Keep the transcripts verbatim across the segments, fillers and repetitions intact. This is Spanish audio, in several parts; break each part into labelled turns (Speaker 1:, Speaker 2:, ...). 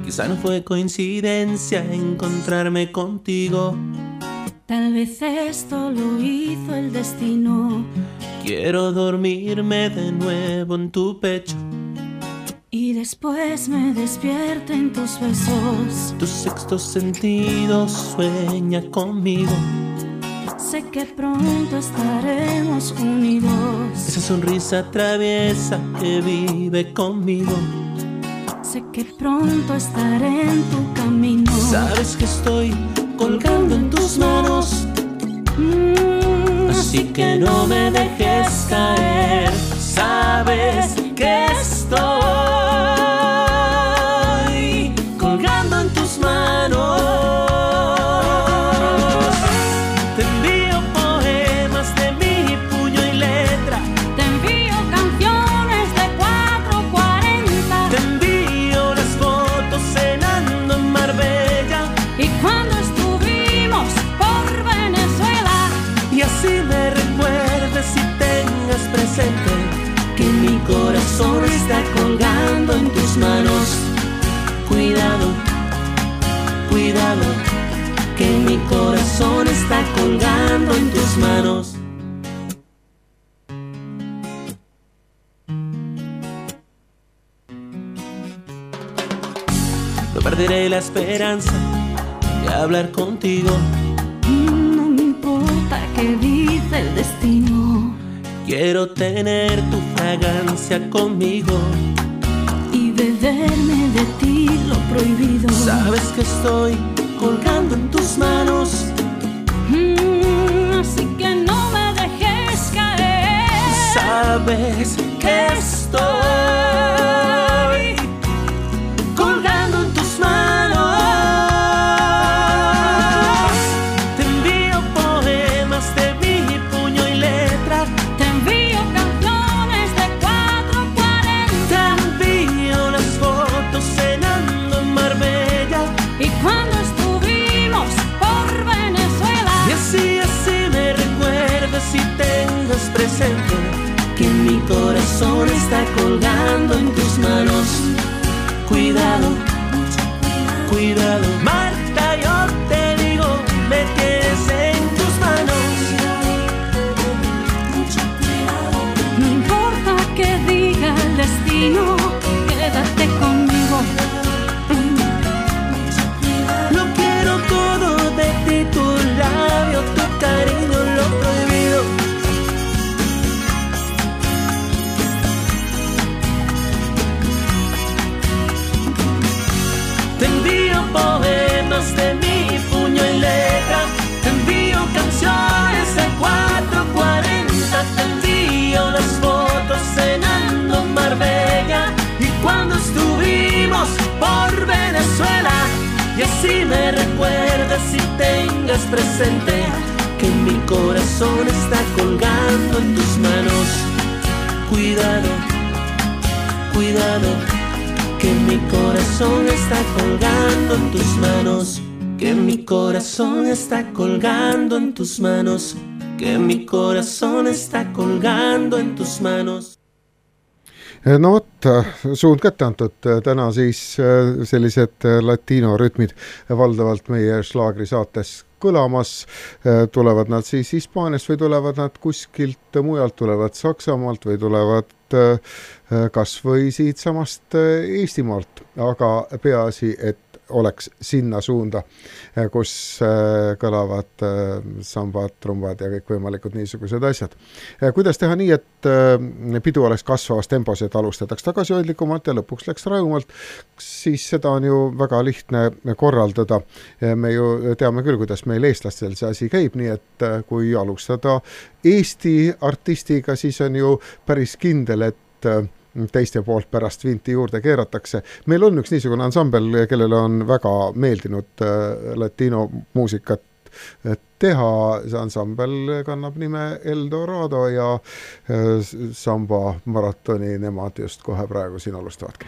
Speaker 1: Quizá no fue coincidencia encontrarme contigo.
Speaker 2: Tal vez esto lo hizo el destino.
Speaker 1: Quiero dormirme de nuevo en tu pecho
Speaker 2: y después me despierto en tus besos.
Speaker 1: Tu sexto sentido sueña conmigo.
Speaker 2: Sé que pronto estaremos unidos.
Speaker 1: Esa sonrisa traviesa que vive conmigo.
Speaker 2: Sé que pronto estaré en tu camino.
Speaker 1: Sabes que estoy colgando en tus manos,
Speaker 2: mm,
Speaker 1: así que no me dejes caer. Sabes que estoy colgando en tus manos. Te envío poemas de mi puño y letra.
Speaker 2: Te envío canciones de cuatro cuarenta.
Speaker 1: Te envío las fotos cenando en Marbella.
Speaker 2: Y cuando estuvimos por Venezuela.
Speaker 1: Y así me recuerdes y tengas presente que mi corazón está colgando en tus manos. Cuidado, cuidado, que mi corazón está colgando en tus manos. No perderé la esperanza de hablar contigo.
Speaker 2: No me importa qué dice el destino.
Speaker 1: Quiero tener tu fragancia conmigo
Speaker 2: y beberme de ti lo prohibido.
Speaker 1: Sabes que estoy colgando en tus manos,
Speaker 2: mm, así que no me dejes caer.
Speaker 1: Sabes que estoy colgando en tus manos. Te envío poemas de mi puño y letra.
Speaker 2: Te envío canciones de cuatro cuarenta.
Speaker 1: Te envío las fotos cenando en Marbella.
Speaker 2: Y cuando estuvimos por Venezuela.
Speaker 1: Y así, así me recuerdas y tengas presente que mi corazón está colgando en tus manos. Cuidado, cuidado, Marta, yo te digo, me tienes en tus manos.
Speaker 2: No importa que diga el destino, quédate conmigo.
Speaker 1: Lo quiero todo de ti, tu labio, tu cariño, lo prohibido. Te envío poemas de mi puño y letra. Te envío canciones de cuatro cuarenta. Te envío las fotos cenando en Marbella. Y cuando estuvimos por Venezuela. Y así me recuerdas y tengas presente que mi corazón está colgando en tus manos. Cuidado, cuidado, que mi corazón está colgando en tus manos. Que mi corazón está colgando en tus manos. Que mi corazón está colgando en tus manos.
Speaker 3: No vot, suund kätte antud, täna siis sellised latiinorütmid valdavalt meie šlaagri saates kõlamas. Tulevad nad siis Hispaaniast või tulevad nad kuskilt mujalt, tulevad Saksamaalt või tulevad kas või siit samast Eestimaalt, aga peaasi, et oleks sinna suunda, kus kõlavad sambad, trumbad ja kõik võimalikud niisugused asjad. Kuidas teha nii, et pidu oleks kasvavas tempos, et alustataks tagasihoidlikumalt ja lõpuks läks rajumalt, siis seda on ju väga lihtne korraldada. Me ju teame küll, kuidas meil eestlastel see asi käib, nii et kui alustada Eesti artistiga, siis on ju päris kindel, et teiste poolt pärast vinti juurde keeratakse. Meil on üks niisugune ansambel, kellele on väga meeldinud latino muusikat teha. See ansambel kannab nime El Dorado ja samba maratoni nemad just kohe praegu siin alustavadki.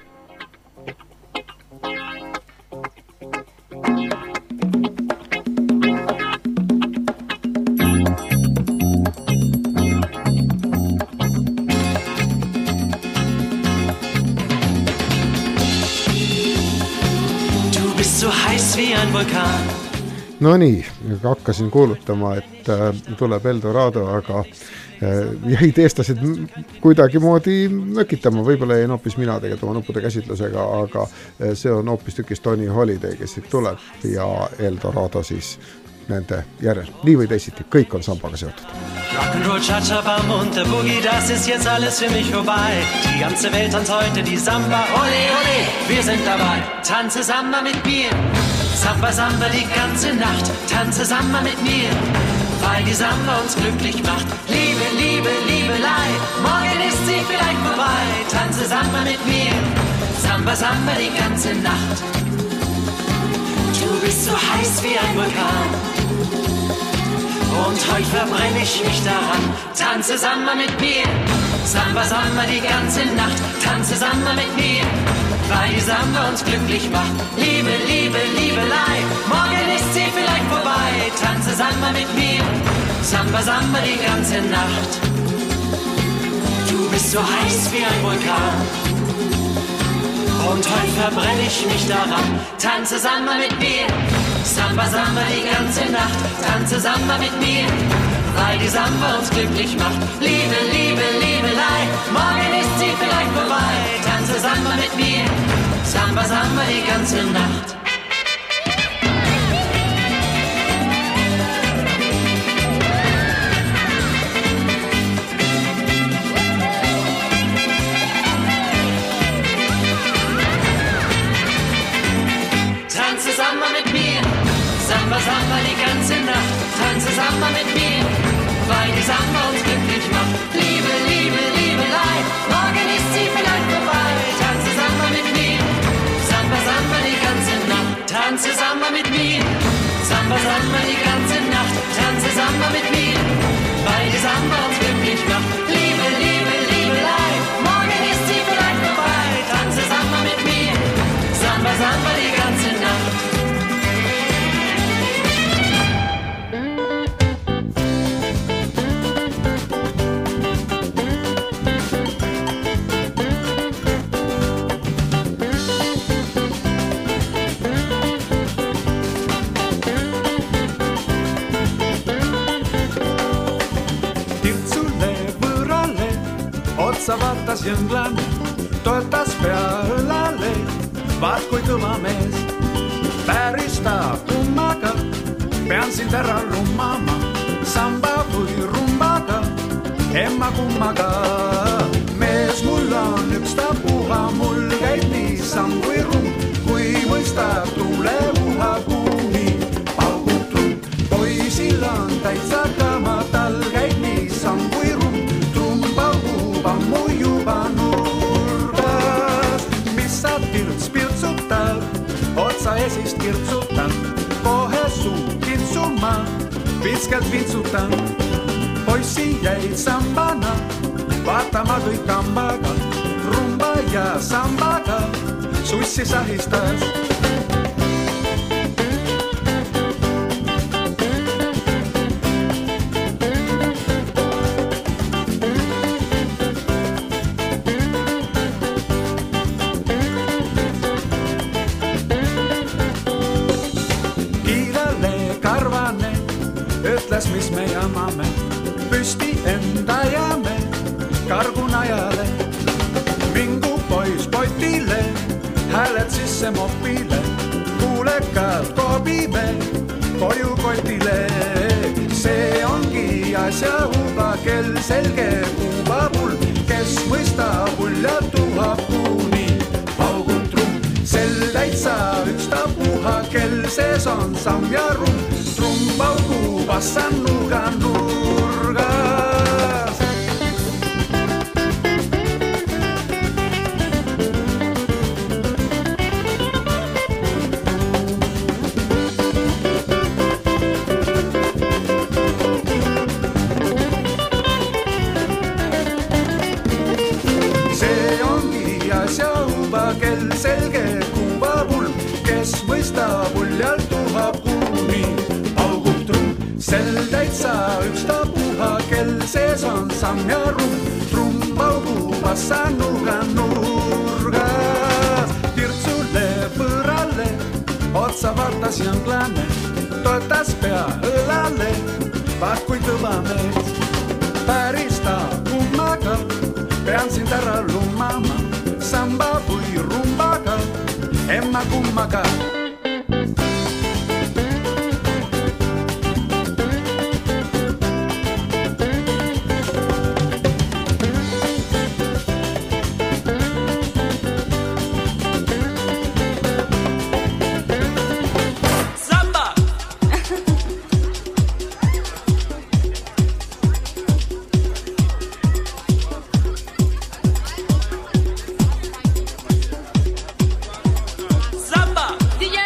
Speaker 1: Vulkan.
Speaker 3: No nii, hakkasin kuulutama, et äh, tuleb Eldorado, aga äh, jäid eestlased kuidagi moodi nökitama, võib-olla jäin hoopis mina tegelikult oma nuppude käsitlusega, aga äh, see on hoopis tükis Tony Holiday, kes siit tuleb ja Eldorado siis nende järel. Nii või teisiti, kõik on sambaga seotud.
Speaker 1: Rock'n'Roll, Cha-Cha, Bam und der Boogie, das ist jetzt alles für mich vorbei. Die ganze Welt tanzt heute die Samba, ole, ole, wir sind dabei. Tanze Samba mit mir, Samba, Samba die ganze Nacht. Tanze Samba mit mir, weil die Samba uns glücklich macht. Liebe, Liebe, Liebelei, morgen ist sie vielleicht vorbei. Tanze Samba mit mir, Samba, Samba die ganze Nacht. Du bist so heiß wie ein Vulkan. Und heute verbrenne ich mich daran. Tanze Samba mit mir, Samba, Samba die ganze Nacht. Tanze Samba mit mir, weil die Samba uns glücklich macht. Liebe, Liebe, Liebelei, morgen ist sie vielleicht vorbei. Tanze Samba mit mir, Samba, Samba die ganze Nacht. Du bist so heiß wie ein Vulkan. Und heute verbrenne ich mich daran. Tanze Samba mit mir, Samba, Samba die ganze Nacht. Tanze Samba mit mir, weil die Samba uns glücklich macht. Liebe, Liebe, Liebelei, morgen ist sie vielleicht vorbei. Tanze Samba mit mir, Samba, Samba die ganze Nacht. Tanze Samba mit mir, Samba, Samba die ganze Nacht. Tanze Samba mit mir, weil die Samba uns glücklich macht. Liebe, Liebe, Liebelei, morgen ist sie vielleicht vorbei. Tanze Samba mit mir, Samba, Samba die ganze Nacht. Tanze Samba mit mir, Samba, Samba die ganze Nacht. Tanze Samba mit mir, weil die Samba uns glücklich macht. Liebe, Liebe, Liebelei, morgen ist sie vielleicht vorbei. Tanze Samba mit mir, Samba, Samba die ganze Nacht.
Speaker 4: Otsa vaatas jõnglane, toetas pealale, vaat kui kõva mees. Päristab kummaga, pean sind ära lummama, samba või rumbaga, emma kummaga. Mees mul on üks tapuha, mul käib nii samm kui rumm, kui mõistab tule uha kuumi, paugub trumm. Poisil on täitsa kama, tal käib nii samm kui rumm, trumm paugub ammu juba nurgas. Mis sa tirts pirtsutab, otsa esist kirtsutan, kohe suu kintsuma, pitskelt vintsutan. Poissi jäid sambana, vaatama kõik kambaga, rumba ja sambaga, sussi sahistas. Ütles, mis me jamame, püsti enda jääme, kargunajale. Mingu pois potile, hääled sisse mopile, kuulekad kobime, koju kotile. See ongi asja huba, kel selge kuuba mul, kes mõistab ulja tuhab kuuni, paugub trumm. Sel täitsa üks tapuha, kel sees on samm ja rumm, trumm paugub passannuga nurgas. See ongi asja huba, kel selge kuuba pulm, kes mõistab uljalt tuhab kuuni, paugub trumm. Sel täitsa üks tapuha, kel sees on samm ja rumm, trumm paugub passannuga nurgas. Tirtsule põrale, otsa vaata totes i anglanes, totes pealale, vaikka tuvamees. Päristä kummaka, pean sin terra lumama, samba pui rumbaka, emma kummaka.
Speaker 1: D J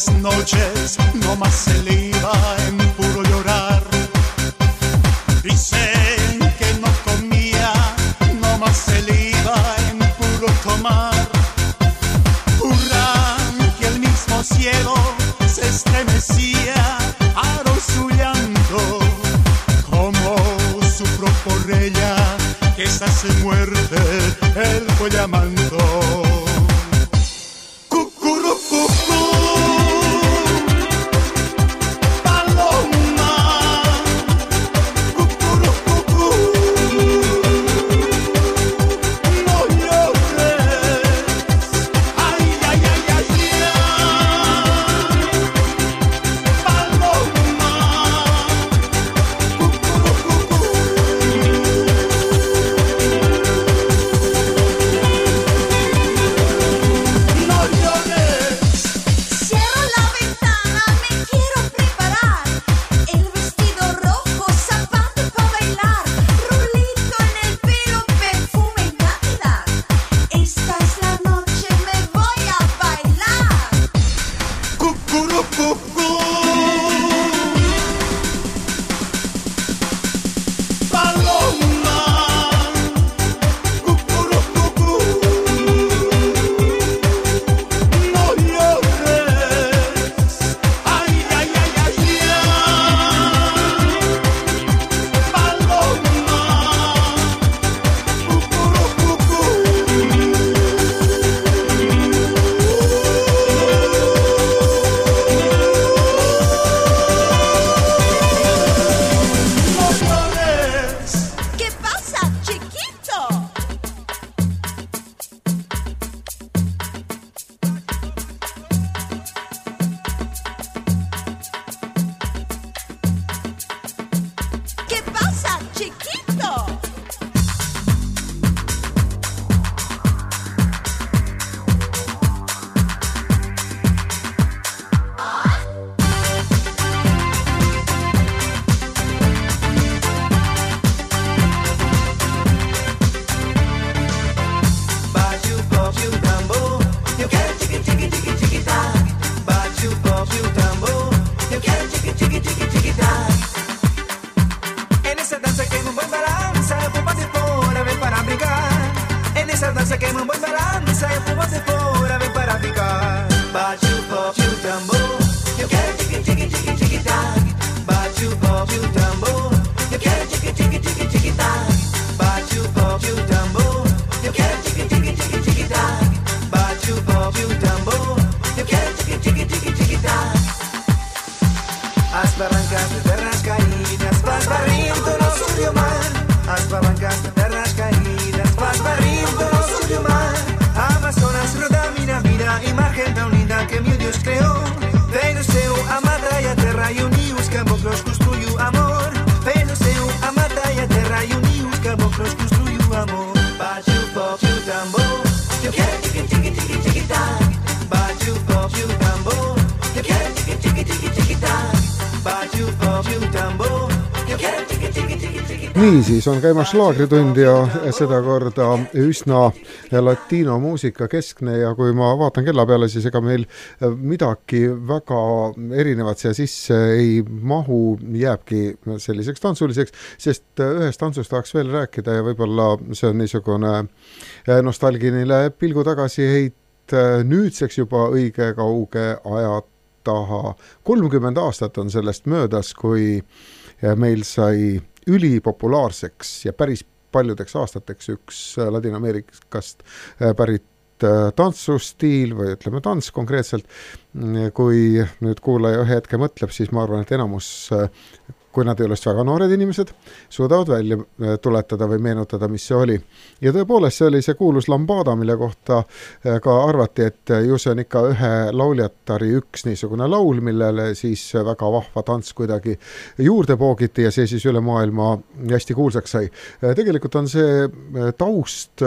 Speaker 5: las noches no más se le iba en puro llorar. Dicen que no comía, no más se le iba en puro tomar. Juran que el mismo cielo se estremecía al oír su llanto. Como sufro por ella, que esa se muerte, él fue llamando.
Speaker 3: Niisiis on käimas slaagritund ja seda korda üsna latino muusika keskne ja kui ma vaatan kella peale, siis ega meil midagi väga erinevat siia sisse ei mahu, jääbki selliseks tantsuliseks, sest ühest tantsust tahaks veel rääkida ja võib-olla see on niisugune nostalgiline pilgu tagasi heit nüüdseks juba õige kauge aja taha. kolmkümmend aastat on sellest möödas, kui meil sai ülipopulaarseks ja päris paljudeks aastateks üks Ladina-Ameerikast pärit tantsustiil või ütleme tants konkreetselt. Kui nüüd kuulaja ühe hetke mõtleb, siis ma arvan, et enamus, kui nad ei ole väga noored inimesed, suudavad välja tuletada või meenutada, mis see oli. Ja tõepoolest see oli see kuulus lambada, mille kohta ka arvati, et ju see on ikka ühe lauljatari üks niisugune laul, millele siis väga vahva tants kuidagi juurde poogiti ja see siis üle maailma hästi kuulsaks sai. Tegelikult on see taust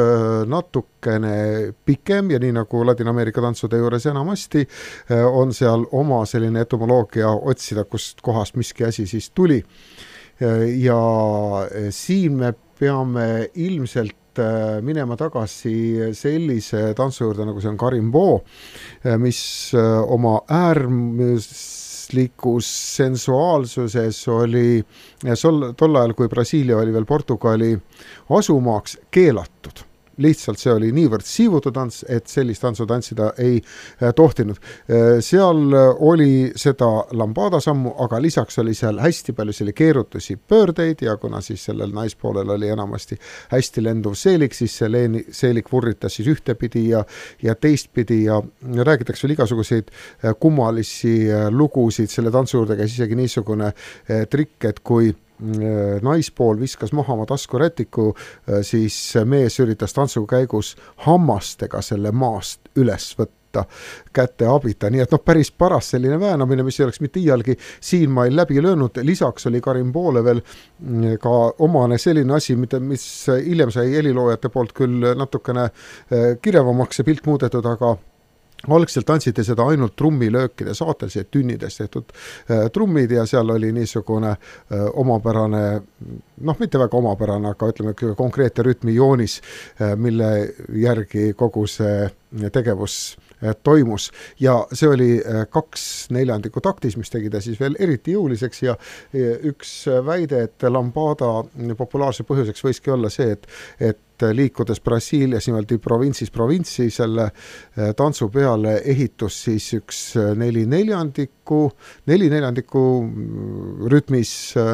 Speaker 3: natukene pikem ja nii nagu Ladina-Ameerika tantsude juures enamasti on seal oma selline etymoloogia otsida, kust kohast miski asi siis tuli. Ja siin me peame ilmselt minema tagasi sellise tantsu juurde, nagu see on Karimbo, mis oma äärmuslikus sensuaalsuses oli sol, tol ajal, kui Brasiilia oli veel Portugali asumaaks, keelatud. Lihtsalt see oli niivõrd siivutu tants, et sellist tantsu tantsida ei tohtinud. Seal oli seda lambada sammu, aga lisaks oli seal hästi palju selle keerutusi pöördeid ja kuna siis sellel naispoolel oli enamasti hästi lenduv seelik, siis see leeni, seelik vurritas siis ühtepidi ja, ja teistpidi ja räägitakse veel igasuguseid kummalisi lugusid. Selle tantsu juurde käis isegi niisugune trikk, et kui naispool viskas maha oma taskurätiku, siis mees üritas tantsu käigus hammastega selle maast üles võtta käte abita, nii et noh, päris paras selline väänamine, mis ei oleks mitte iialgi siinmail läbi löönud. Lisaks oli Karimboole veel ka omane selline asi, mida, mis hiljem sai heliloojate poolt küll natukene kirevamaks see pilt muudetud, aga algselt tantsiti seda ainult trummilöökide saatel, see tünnidest tehtud äh, trummid ja seal oli niisugune äh, omapärane, noh mitte väga omapärane, aga ütleme konkreetne rütmijoonis, äh, mille järgi kogu see tegevus äh, toimus ja see oli äh, kaks neljandiku taktis, mis tegi ta siis veel eriti jõuliseks ja äh, üks väide, et lambada populaarse põhjuseks võiski olla see, et, et liikudes Brasiilias niimoodi provintsis provintsi selle tantsu peale ehitus siis üks neli neljandiku, neli neljandiku rütmis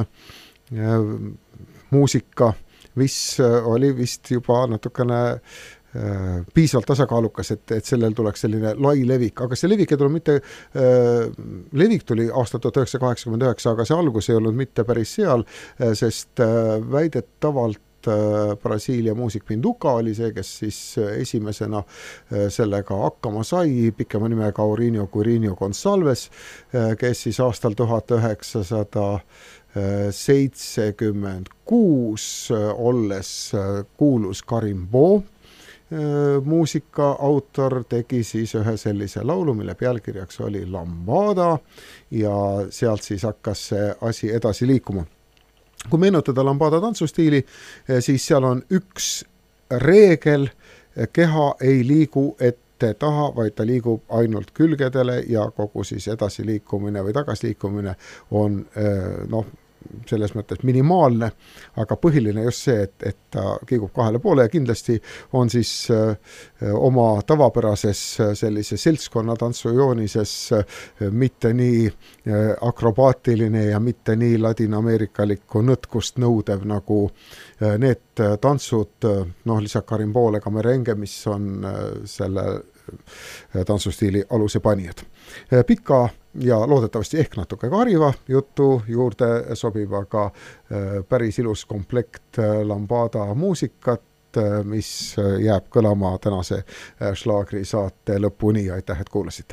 Speaker 3: muusika, mis oli vist juba natukene piisavalt tasakaalukas, et, et sellel tuleks selline lai levik, aga see levik ei tule mitte, äh, levik tuli aasta tuhat üheksasada kaheksakümmend üheksa, aga see algus ei olnud mitte päris seal, sest äh, väidetavalt Brasiilia muusik Pinduka oli see, kes siis esimesena sellega hakkama sai, pikema nimega Aurinho Quirinho Gonsalves, kes siis aastal tuhat üheksasada seitsekümmend kuus olles kuulus Karimbo muusika autor, tegi siis ühe sellise laulu, mille pealkirjaks oli Lambada ja sealt siis hakkas see asi edasi liikuma. Kui meenutada lambada tantsustiili, siis seal on üks reegel, keha ei liigu ette taha, vaid ta liigub ainult külgedele ja kogu siis edasi liikumine või tagasliikumine on noh, selles mõttes minimaalne, aga põhiline just see, et, et ta kiigub kahele poole ja kindlasti on siis äh, oma tavapärases sellise seltskonna tantsujoonises äh, mitte nii äh, akrobaatiline ja mitte nii ladina-ameerikalikku nõtkust nõudev nagu äh, need tantsud, äh, noh lisaks Karimboole ka merengue, mis on äh, selle tantsustiili aluse panijad. Pika ja loodetavasti ehk natuke kariva jutu juurde sobib aga päris ilus komplekt lambada muusikat, mis jääb kõlama tänase Schlagri saate lõpuni. Aitäh, et kuulasite!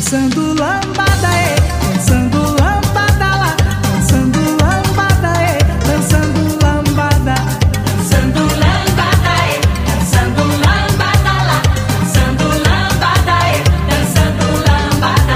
Speaker 6: dançando lambada, é, dançando lambada lá, dançando lambada, é, dançando lambada,
Speaker 1: dançando lambada, é, dançando lambada lá, dançando lambada, é, dançando lambada.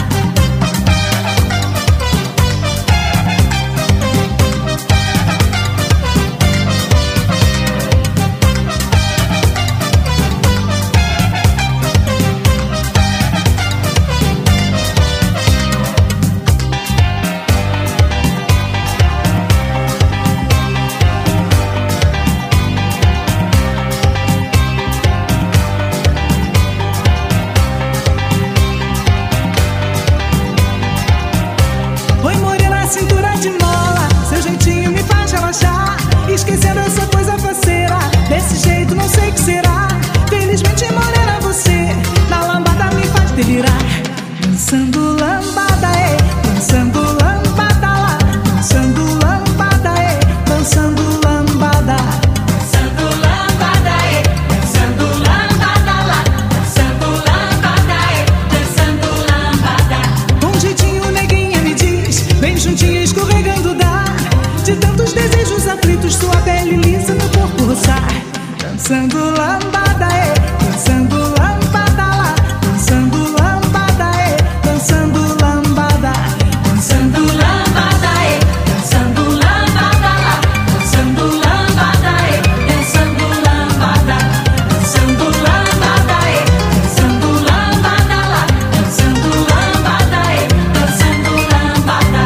Speaker 6: Oi, morena, cintura de mola, seu jeitinho me faz relaxar, esquecendo essa coisa faceira, desse jeito não sei o que será. Felizmente, morena, você na lambada me faz delirar. Dançando lambada, é, dançando lambada lá, dançando lambada, é, dançando lambada,
Speaker 1: Dançando lambada, é, dançando lambada lá, dançando lambada, é, dançando lambada.
Speaker 6: com um jeitinho neguinha me diz, bem juntinha escorregando dá, de tantos desejos aflitos, sua pele lisa, meu corpo roçar. Dançando lambada, é, dançando lambada lá, dançando lambada, é, dançando lambada,
Speaker 1: Dançando lambada, é, dançando lambada lá, dançando lambada, é, dançando lambada, dançando lambada, é, dançando lambada lá, dançando lambada, é, dançando lambada.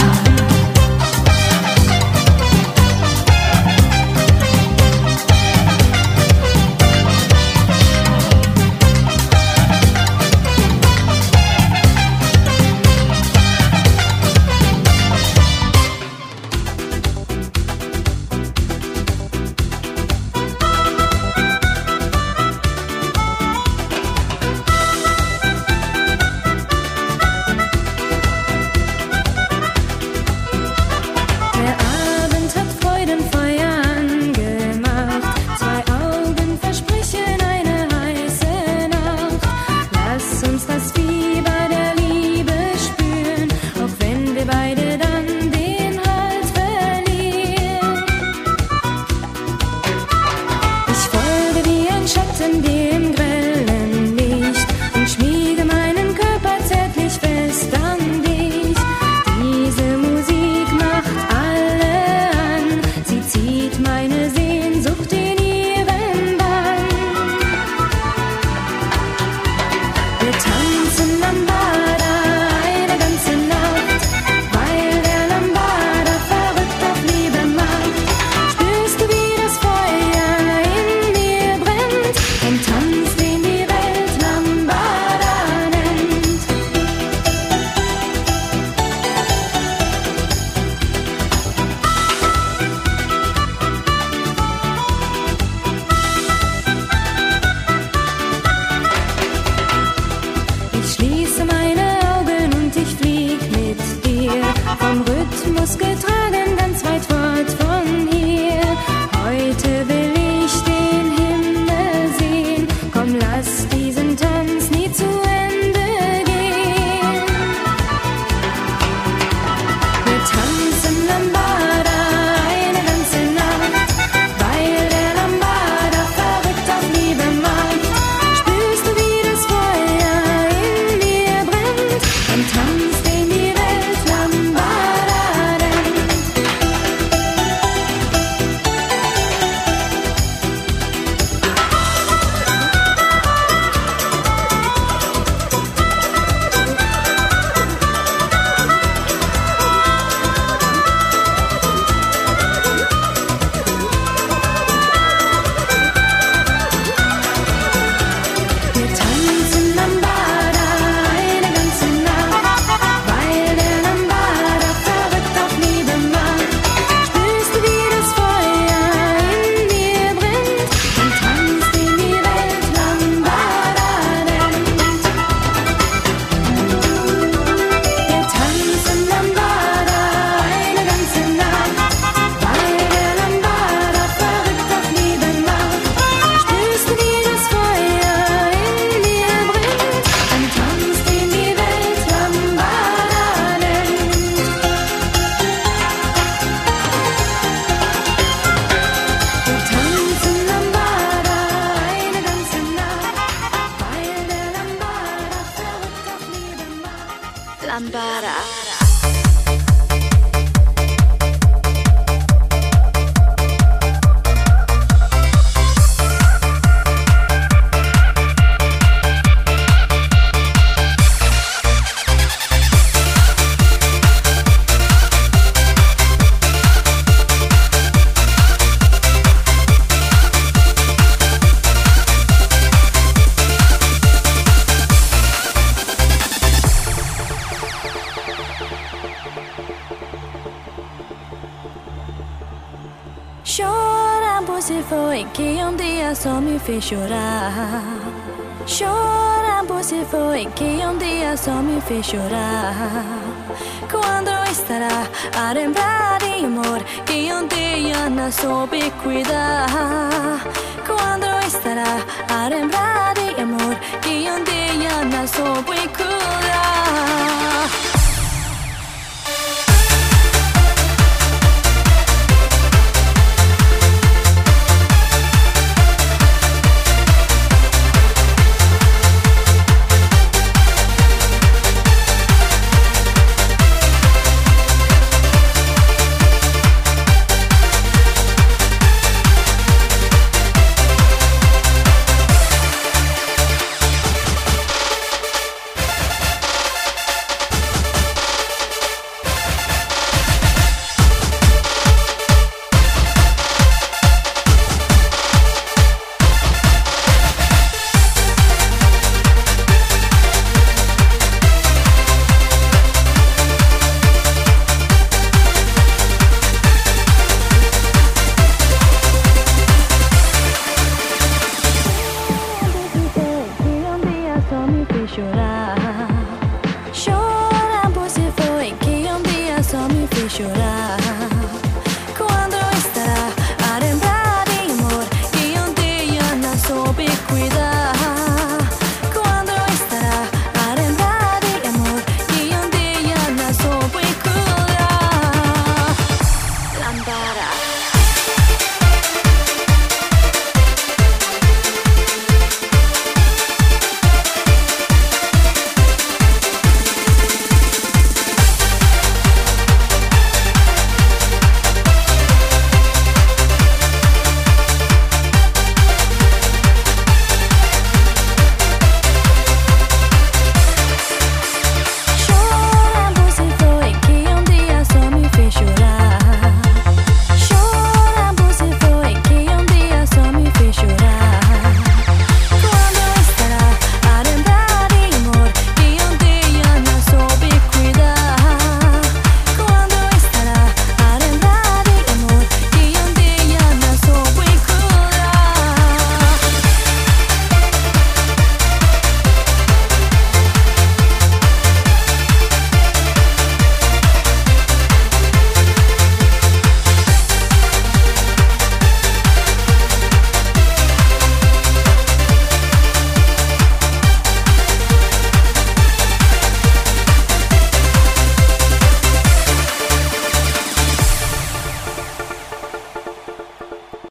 Speaker 2: Der Abend hat Freudenfeuer angemacht. Zwei Augen versprechen eine heiße Nacht. Lass uns das Fieber der Liebe spüren, auch wenn wir beide dann den Halt verlieren. Ich folge wie ein Schatten dem grellen Licht und schmiege meinen Körper zärtlich fest an dich. Diese Musik macht alle an, sie zieht meine Sehnsucht in ihren Bann. Wir tanzen Lambada eine ganze Nacht, weil der Lambada verrückt auf Liebe macht. Spürst du, wie das Feuer in mir brennt, ein Tanz, den die Welt Lambada nennt. Ich schließe meine Augen und ich flieg mit dir, vom Rhythmus getragen ganz weit fort von hier. Heute will ich den Himmel sehen, komm, lass diesen Tanz nie zu Ende gehen. Wir tanzen Lambada eine ganze Nacht, weil der Lambada verrückt auf Liebe macht. Spürst du, wie das Feuer in mir brennt, ein Tanz, den die Welt Lambada nennt. lambada.
Speaker 7: Se foi que um dia só me fez chorar. Chora, você foi que um dia só me fez chorar. Quando estará a lembrar de amor que um dia não soube cuidar? Quando estará a lembrar de amor que um dia não soube cuidar? Chorar, chorar.